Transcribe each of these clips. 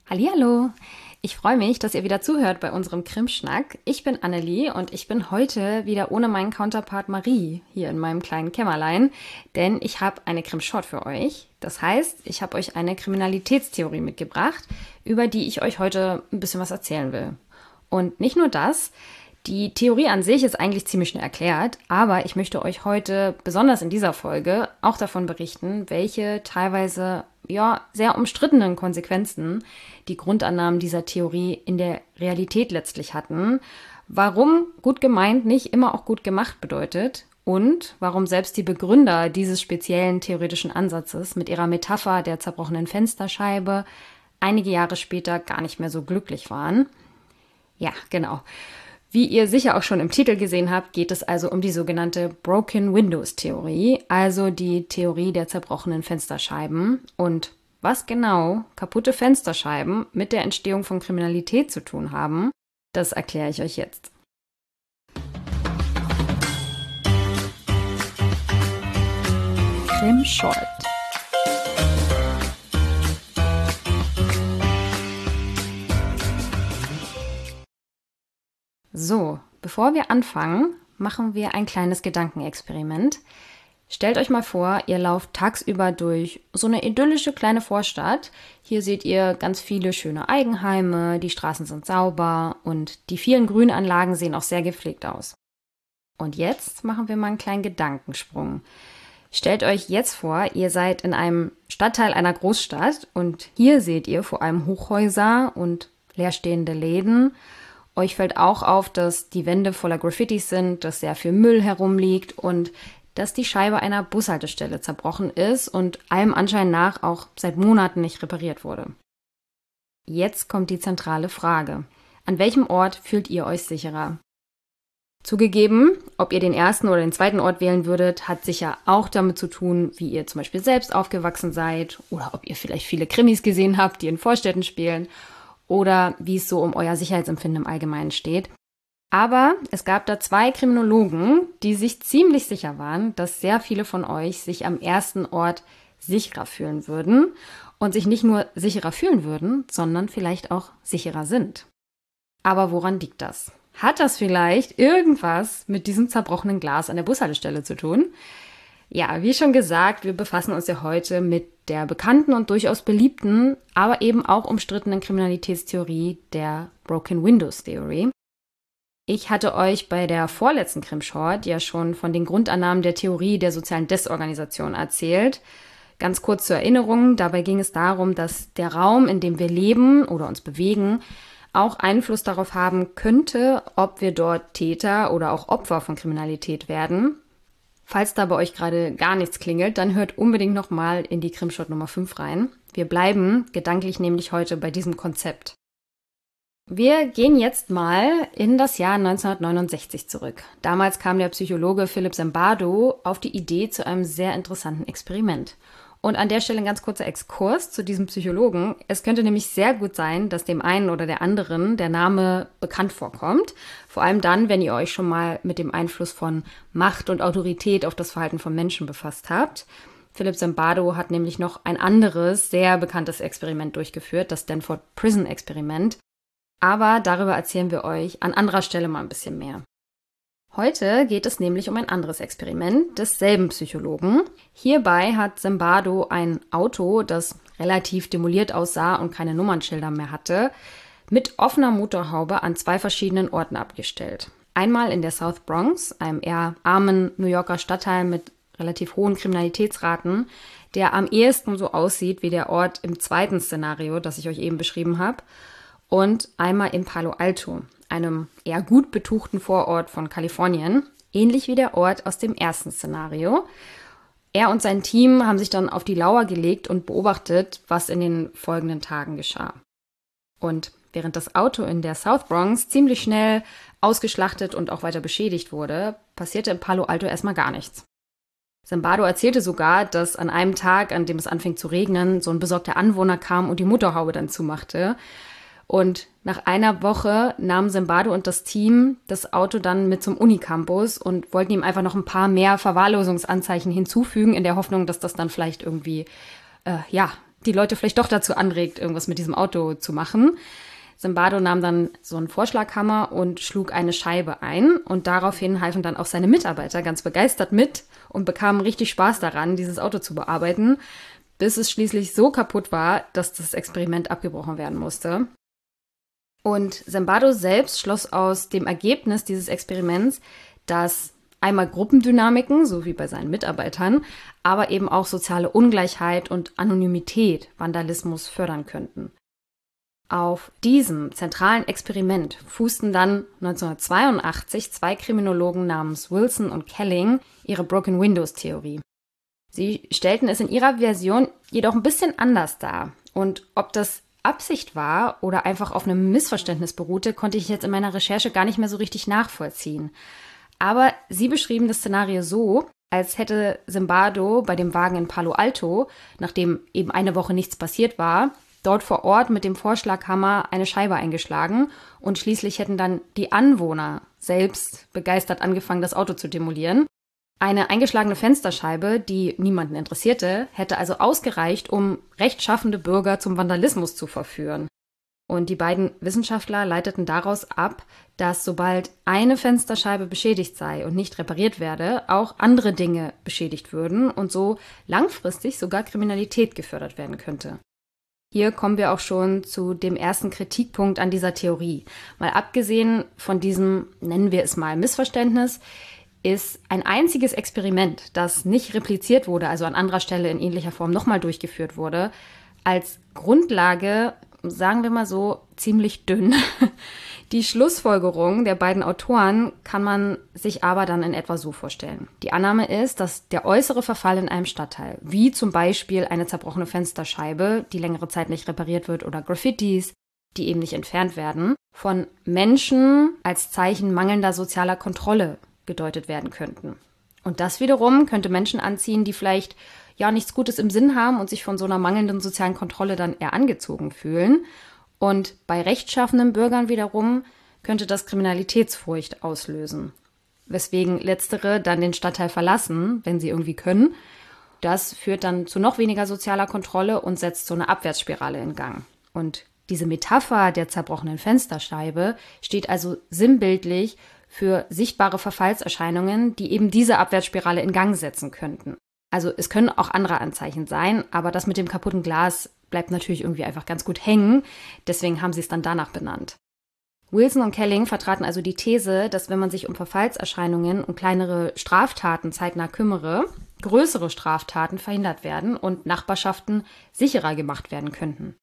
Hallihallo! Ich freue mich, dass ihr wieder zuhört bei unserem Krimschnack. Ich bin Annelie und ich bin heute wieder ohne meinen Counterpart Marie hier in meinem kleinen Kämmerlein, denn ich habe eine Krimshort für euch. Das heißt, ich habe euch eine Kriminalitätstheorie mitgebracht, über die ich euch heute ein bisschen was erzählen will. Und nicht nur das, die Theorie an sich ist eigentlich ziemlich schnell erklärt, aber ich möchte euch heute, besonders in dieser Folge, auch davon berichten, welche teilweise sehr umstrittenen Konsequenzen die Grundannahmen dieser Theorie in der Realität letztlich hatten, warum gut gemeint nicht immer auch gut gemacht bedeutet und warum selbst die Begründer dieses speziellen theoretischen Ansatzes mit ihrer Metapher der zerbrochenen Fensterscheibe einige Jahre später gar nicht mehr so glücklich waren. Ja, genau. Wie ihr sicher auch schon im Titel gesehen habt, geht es also um die sogenannte Broken Windows Theorie, also die Theorie der zerbrochenen Fensterscheiben. Und was genau kaputte Fensterscheiben mit der Entstehung von Kriminalität zu tun haben, das erkläre ich euch jetzt. Krimshort. So, bevor wir anfangen, machen wir ein kleines Gedankenexperiment. Stellt euch mal vor, ihr lauft tagsüber durch so eine idyllische kleine Vorstadt. Hier seht ihr ganz viele schöne Eigenheime, die Straßen sind sauber und die vielen Grünanlagen sehen auch sehr gepflegt aus. Und jetzt machen wir mal einen kleinen Gedankensprung. Stellt euch jetzt vor, ihr seid in einem Stadtteil einer Großstadt und hier seht ihr vor allem Hochhäuser und leerstehende Läden. Euch fällt auch auf, dass die Wände voller Graffitis sind, dass sehr viel Müll herumliegt und dass die Scheibe einer Bushaltestelle zerbrochen ist und allem Anschein nach auch seit Monaten nicht repariert wurde. Jetzt kommt die zentrale Frage. An welchem Ort fühlt ihr euch sicherer? Zugegeben, ob ihr den ersten oder den zweiten Ort wählen würdet, hat sicher auch damit zu tun, wie ihr zum Beispiel selbst aufgewachsen seid oder ob ihr vielleicht viele Krimis gesehen habt, die in Vorstädten spielen oder wie es so um euer Sicherheitsempfinden im Allgemeinen steht. Aber es gab da zwei Kriminologen, die sich ziemlich sicher waren, dass sehr viele von euch sich am ersten Ort sicherer fühlen würden und sich nicht nur sicherer fühlen würden, sondern vielleicht auch sicherer sind. Aber woran liegt das? Hat das vielleicht irgendwas mit diesem zerbrochenen Glas an der Bushaltestelle zu tun? Ja, wie schon gesagt, wir befassen uns ja heute mit der bekannten und durchaus beliebten, aber eben auch umstrittenen Kriminalitätstheorie der Broken Windows Theory. Ich hatte euch bei der vorletzten Krimshort ja schon von den Grundannahmen der Theorie der sozialen Desorganisation erzählt. Ganz kurz zur Erinnerung, dabei ging es darum, dass der Raum, in dem wir leben oder uns bewegen, auch Einfluss darauf haben könnte, ob wir dort Täter oder auch Opfer von Kriminalität werden. Falls da bei euch gerade gar nichts klingelt, dann hört unbedingt nochmal in die Krimshort Nummer 5 rein. Wir bleiben gedanklich nämlich heute bei diesem Konzept. Wir gehen jetzt mal in das Jahr 1969 zurück. Damals kam der Psychologe Philip Zimbardo auf die Idee zu einem sehr interessanten Experiment. Und an der Stelle ein ganz kurzer Exkurs zu diesem Psychologen. Es könnte nämlich sehr gut sein, dass dem einen oder der anderen der Name bekannt vorkommt. Vor allem dann, wenn ihr euch schon mal mit dem Einfluss von Macht und Autorität auf das Verhalten von Menschen befasst habt. Philip Zimbardo hat nämlich noch ein anderes, sehr bekanntes Experiment durchgeführt, das Stanford Prison Experiment. Aber darüber erzählen wir euch an anderer Stelle mal ein bisschen mehr. Heute geht es nämlich um ein anderes Experiment desselben Psychologen. Hierbei hat Zimbardo ein Auto, das relativ demoliert aussah und keine Nummernschilder mehr hatte, mit offener Motorhaube an zwei verschiedenen Orten abgestellt. Einmal in der South Bronx, einem eher armen New Yorker Stadtteil mit relativ hohen Kriminalitätsraten, der am ehesten so aussieht wie der Ort im zweiten Szenario, das ich euch eben beschrieben habe, und einmal in Palo Alto, einem eher gut betuchten Vorort von Kalifornien, ähnlich wie der Ort aus dem ersten Szenario. Er und sein Team haben sich dann auf die Lauer gelegt und beobachtet, was in den folgenden Tagen geschah. Und während das Auto in der South Bronx ziemlich schnell ausgeschlachtet und auch weiter beschädigt wurde, passierte in Palo Alto erstmal gar nichts. Zimbardo erzählte sogar, dass an einem Tag, an dem es anfing zu regnen, so ein besorgter Anwohner kam und die Motorhaube dann zumachte. Und nach einer Woche nahmen Zimbardo und das Team das Auto dann mit zum Unicampus und wollten ihm einfach noch ein paar mehr Verwahrlosungsanzeichen hinzufügen, in der Hoffnung, dass das dann vielleicht irgendwie die Leute vielleicht doch dazu anregt, irgendwas mit diesem Auto zu machen. Zimbardo nahm dann so einen Vorschlaghammer und schlug eine Scheibe ein und daraufhin halfen dann auch seine Mitarbeiter ganz begeistert mit und bekamen richtig Spaß daran, dieses Auto zu bearbeiten, bis es schließlich so kaputt war, dass das Experiment abgebrochen werden musste. Und Zimbardo selbst schloss aus dem Ergebnis dieses Experiments, dass einmal Gruppendynamiken, so wie bei seinen Mitarbeitern, aber eben auch soziale Ungleichheit und Anonymität Vandalismus fördern könnten. Auf diesem zentralen Experiment fußten dann 1982 zwei Kriminologen namens Wilson und Kelling ihre Broken Windows-Theorie. Sie stellten es in ihrer Version jedoch ein bisschen anders dar. Und ob das Absicht war oder einfach auf einem Missverständnis beruhte, konnte ich jetzt in meiner Recherche gar nicht mehr so richtig nachvollziehen. Aber sie beschrieben das Szenario so, als hätte Zimbardo bei dem Wagen in Palo Alto, nachdem eben eine Woche nichts passiert war, dort vor Ort mit dem Vorschlaghammer eine Scheibe eingeschlagen und schließlich hätten dann die Anwohner selbst begeistert angefangen, das Auto zu demolieren. Eine eingeschlagene Fensterscheibe, die niemanden interessierte, hätte also ausgereicht, um rechtschaffende Bürger zum Vandalismus zu verführen. Und die beiden Wissenschaftler leiteten daraus ab, dass sobald eine Fensterscheibe beschädigt sei und nicht repariert werde, auch andere Dinge beschädigt würden und so langfristig sogar Kriminalität gefördert werden könnte. Hier kommen wir auch schon zu dem ersten Kritikpunkt an dieser Theorie. Mal abgesehen von diesem, nennen wir es mal, Missverständnis, ist ein einziges Experiment, das nicht repliziert wurde, also an anderer Stelle in ähnlicher Form nochmal durchgeführt wurde, als Grundlage, sagen wir mal so, ziemlich dünn. Die Schlussfolgerung der beiden Autoren kann man sich aber dann in etwa so vorstellen. Die Annahme ist, dass der äußere Verfall in einem Stadtteil, wie zum Beispiel eine zerbrochene Fensterscheibe, die längere Zeit nicht repariert wird, oder Graffitis, die eben nicht entfernt werden, von Menschen als Zeichen mangelnder sozialer Kontrolle gedeutet werden könnten. Und das wiederum könnte Menschen anziehen, die vielleicht ja nichts Gutes im Sinn haben und sich von so einer mangelnden sozialen Kontrolle dann eher angezogen fühlen. Und bei rechtschaffenen Bürgern wiederum könnte das Kriminalitätsfurcht auslösen, weswegen Letztere dann den Stadtteil verlassen, wenn sie irgendwie können. Das führt dann zu noch weniger sozialer Kontrolle und setzt so eine Abwärtsspirale in Gang. Und diese Metapher der zerbrochenen Fensterscheibe steht also sinnbildlich für sichtbare Verfallserscheinungen, die eben diese Abwärtsspirale in Gang setzen könnten. Also es können auch andere Anzeichen sein, aber das mit dem kaputten Glas bleibt natürlich irgendwie einfach ganz gut hängen. Deswegen haben sie es dann danach benannt. Wilson und Kelling vertraten also die These, dass wenn man sich um Verfallserscheinungen und kleinere Straftaten zeitnah kümmere, größere Straftaten verhindert werden und Nachbarschaften sicherer gemacht werden könnten.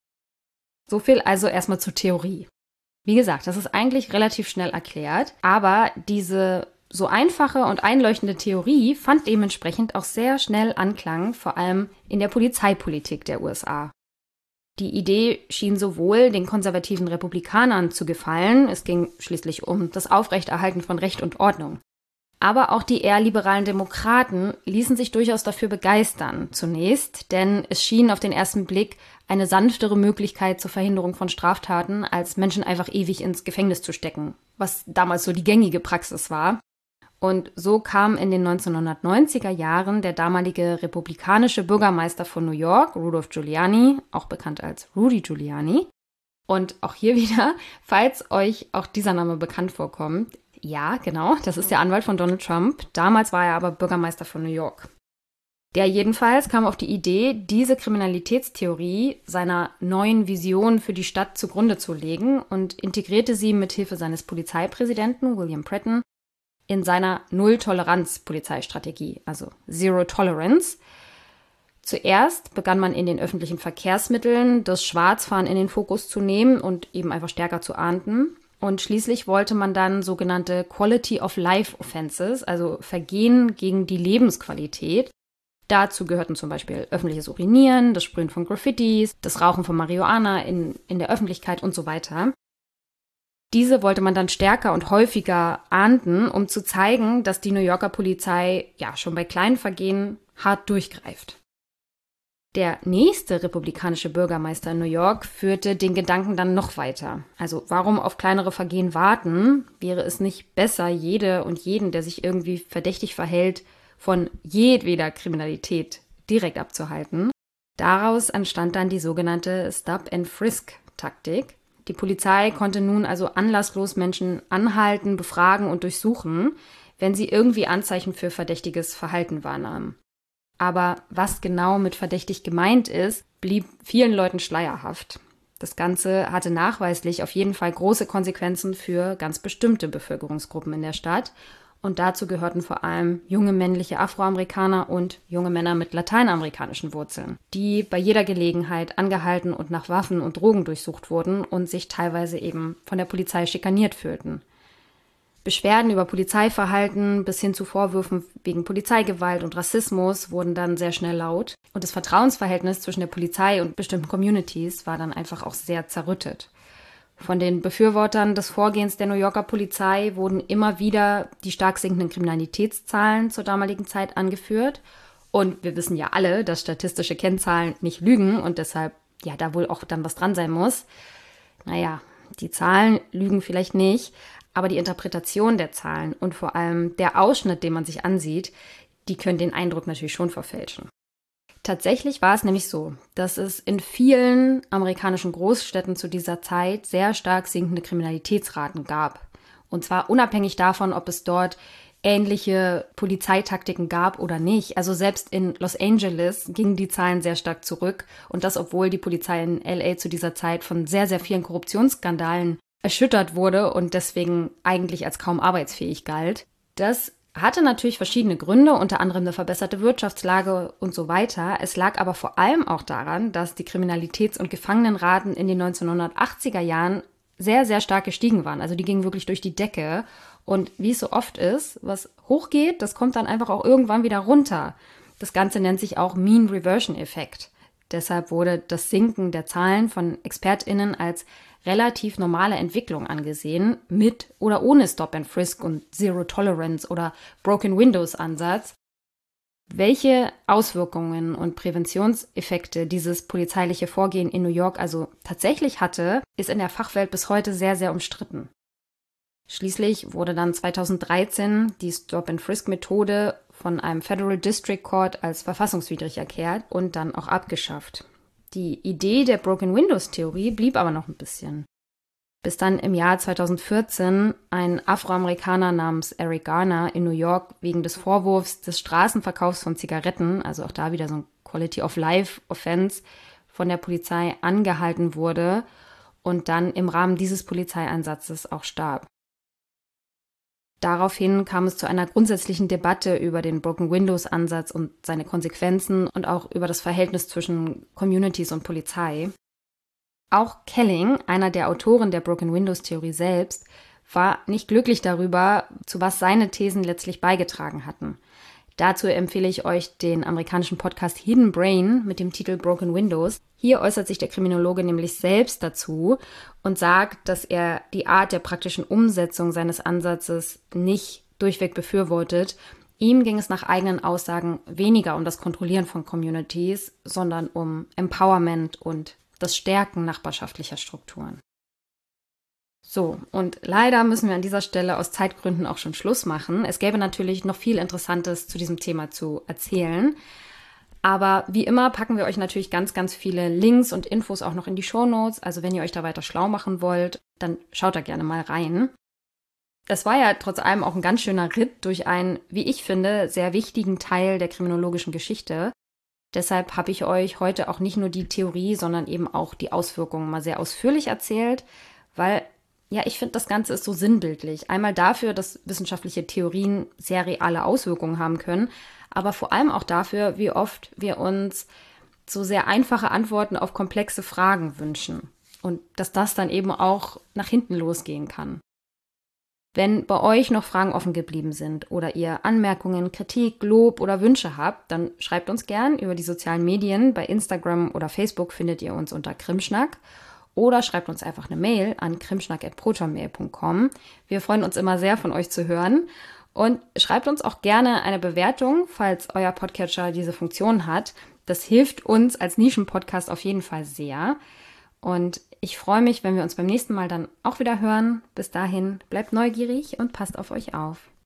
So viel also erstmal zur Theorie. Wie gesagt, das ist eigentlich relativ schnell erklärt, aber diese so einfache und einleuchtende Theorie fand dementsprechend auch sehr schnell Anklang, vor allem in der Polizeipolitik der USA. Die Idee schien sowohl den konservativen Republikanern zu gefallen, es ging schließlich um das Aufrechterhalten von Recht und Ordnung. Aber auch die eher liberalen Demokraten ließen sich durchaus dafür begeistern, zunächst, denn es schien auf den ersten Blick eine sanftere Möglichkeit zur Verhinderung von Straftaten, als Menschen einfach ewig ins Gefängnis zu stecken, was damals so die gängige Praxis war. Und so kam in den 1990er Jahren der damalige republikanische Bürgermeister von New York, Rudolph Giuliani, auch bekannt als Rudy Giuliani. Und auch hier wieder, falls euch auch dieser Name bekannt vorkommt, ja, genau, das ist der Anwalt von Donald Trump. Damals war er aber Bürgermeister von New York. Der jedenfalls kam auf die Idee, diese Kriminalitätstheorie seiner neuen Vision für die Stadt zugrunde zu legen und integrierte sie mithilfe seines Polizeipräsidenten William Pretton in seiner Null-Toleranz-Polizeistrategie, also Zero Tolerance. Zuerst begann man in den öffentlichen Verkehrsmitteln das Schwarzfahren in den Fokus zu nehmen und eben einfach stärker zu ahnden. Und schließlich wollte man dann sogenannte Quality of Life Offenses, also Vergehen gegen die Lebensqualität. Dazu gehörten zum Beispiel öffentliches Urinieren, das Sprühen von Graffitis, das Rauchen von Marihuana in der Öffentlichkeit und so weiter. Diese wollte man dann stärker und häufiger ahnden, um zu zeigen, dass die New Yorker Polizei ja schon bei kleinen Vergehen hart durchgreift. Der nächste republikanische Bürgermeister in New York führte den Gedanken dann noch weiter. Also warum auf kleinere Vergehen warten? Wäre es nicht besser, jede und jeden, der sich irgendwie verdächtig verhält, von jedweder Kriminalität direkt abzuhalten? Daraus entstand dann die sogenannte Stop-and-Frisk-Taktik. Die Polizei konnte nun also anlasslos Menschen anhalten, befragen und durchsuchen, wenn sie irgendwie Anzeichen für verdächtiges Verhalten wahrnahmen. Aber was genau mit verdächtig gemeint ist, blieb vielen Leuten schleierhaft. Das Ganze hatte nachweislich auf jeden Fall große Konsequenzen für ganz bestimmte Bevölkerungsgruppen in der Stadt. Und dazu gehörten vor allem junge männliche Afroamerikaner und junge Männer mit lateinamerikanischen Wurzeln, die bei jeder Gelegenheit angehalten und nach Waffen und Drogen durchsucht wurden und sich teilweise eben von der Polizei schikaniert fühlten. Beschwerden über Polizeiverhalten bis hin zu Vorwürfen wegen Polizeigewalt und Rassismus wurden dann sehr schnell laut. Und das Vertrauensverhältnis zwischen der Polizei und bestimmten Communities war dann einfach auch sehr zerrüttet. Von den Befürwortern des Vorgehens der New Yorker Polizei wurden immer wieder die stark sinkenden Kriminalitätszahlen zur damaligen Zeit angeführt. Und wir wissen ja alle, dass statistische Kennzahlen nicht lügen und deshalb ja da wohl auch dann was dran sein muss. Naja, die Zahlen lügen vielleicht nicht, aber die Interpretation der Zahlen und vor allem der Ausschnitt, den man sich ansieht, die können den Eindruck natürlich schon verfälschen. Tatsächlich war es nämlich so, dass es in vielen amerikanischen Großstädten zu dieser Zeit sehr stark sinkende Kriminalitätsraten gab. Und zwar unabhängig davon, ob es dort ähnliche Polizeitaktiken gab oder nicht. Also selbst in Los Angeles gingen die Zahlen sehr stark zurück. Und das, obwohl die Polizei in LA zu dieser Zeit von sehr, sehr vielen Korruptionsskandalen erschüttert wurde und deswegen eigentlich als kaum arbeitsfähig galt. Das hatte natürlich verschiedene Gründe, unter anderem eine verbesserte Wirtschaftslage und so weiter. Es lag aber vor allem auch daran, dass die Kriminalitäts- und Gefangenenraten in den 1980er Jahren sehr, sehr stark gestiegen waren. Also die gingen wirklich durch die Decke. Und wie es so oft ist, was hochgeht, das kommt dann einfach auch irgendwann wieder runter. Das Ganze nennt sich auch Mean Reversion Effekt. Deshalb wurde das Sinken der Zahlen von ExpertInnen als relativ normale Entwicklung angesehen, mit oder ohne Stop and Frisk und Zero Tolerance oder Broken Windows Ansatz. Welche Auswirkungen und Präventionseffekte dieses polizeiliche Vorgehen in New York also tatsächlich hatte, ist in der Fachwelt bis heute sehr, sehr umstritten. Schließlich wurde dann 2013 die Stop-and-Frisk-Methode von einem Federal District Court als verfassungswidrig erklärt und dann auch abgeschafft. Die Idee der Broken Windows-Theorie blieb aber noch ein bisschen. Bis dann im Jahr 2014 ein Afroamerikaner namens Eric Garner in New York wegen des Vorwurfs des Straßenverkaufs von Zigaretten, also auch da wieder so ein Quality-of-Life-Offense, von der Polizei angehalten wurde und dann im Rahmen dieses Polizeieinsatzes auch starb. Daraufhin kam es zu einer grundsätzlichen Debatte über den Broken Windows-Ansatz und seine Konsequenzen und auch über das Verhältnis zwischen Communities und Polizei. Auch Kelling, einer der Autoren der Broken Windows-Theorie selbst, war nicht glücklich darüber, zu was seine Thesen letztlich beigetragen hatten. Dazu empfehle ich euch den amerikanischen Podcast Hidden Brain mit dem Titel Broken Windows. Hier äußert sich der Kriminologe nämlich selbst dazu und sagt, dass er die Art der praktischen Umsetzung seines Ansatzes nicht durchweg befürwortet. Ihm ging es nach eigenen Aussagen weniger um das Kontrollieren von Communities, sondern um Empowerment und das Stärken nachbarschaftlicher Strukturen. So, und leider müssen wir an dieser Stelle aus Zeitgründen auch schon Schluss machen. Es gäbe natürlich noch viel Interessantes zu diesem Thema zu erzählen. Aber wie immer packen wir euch natürlich ganz, ganz viele Links und Infos auch noch in die Shownotes. Also wenn ihr euch da weiter schlau machen wollt, dann schaut da gerne mal rein. Das war ja trotz allem auch ein ganz schöner Ritt durch einen, wie ich finde, sehr wichtigen Teil der kriminologischen Geschichte. Deshalb habe ich euch heute auch nicht nur die Theorie, sondern eben auch die Auswirkungen mal sehr ausführlich erzählt, weil ja, ich finde, das Ganze ist so sinnbildlich. Einmal dafür, dass wissenschaftliche Theorien sehr reale Auswirkungen haben können, aber vor allem auch dafür, wie oft wir uns so sehr einfache Antworten auf komplexe Fragen wünschen und dass das dann eben auch nach hinten losgehen kann. Wenn bei euch noch Fragen offen geblieben sind oder ihr Anmerkungen, Kritik, Lob oder Wünsche habt, dann schreibt uns gern über die sozialen Medien. Bei Instagram oder Facebook findet ihr uns unter Krimschnack. Oder schreibt uns einfach eine Mail an krimschnack@protonmail.com. Wir freuen uns immer sehr, von euch zu hören. Und schreibt uns auch gerne eine Bewertung, falls euer Podcatcher diese Funktion hat. Das hilft uns als Nischenpodcast auf jeden Fall sehr. Und ich freue mich, wenn wir uns beim nächsten Mal dann auch wieder hören. Bis dahin, bleibt neugierig und passt auf euch auf.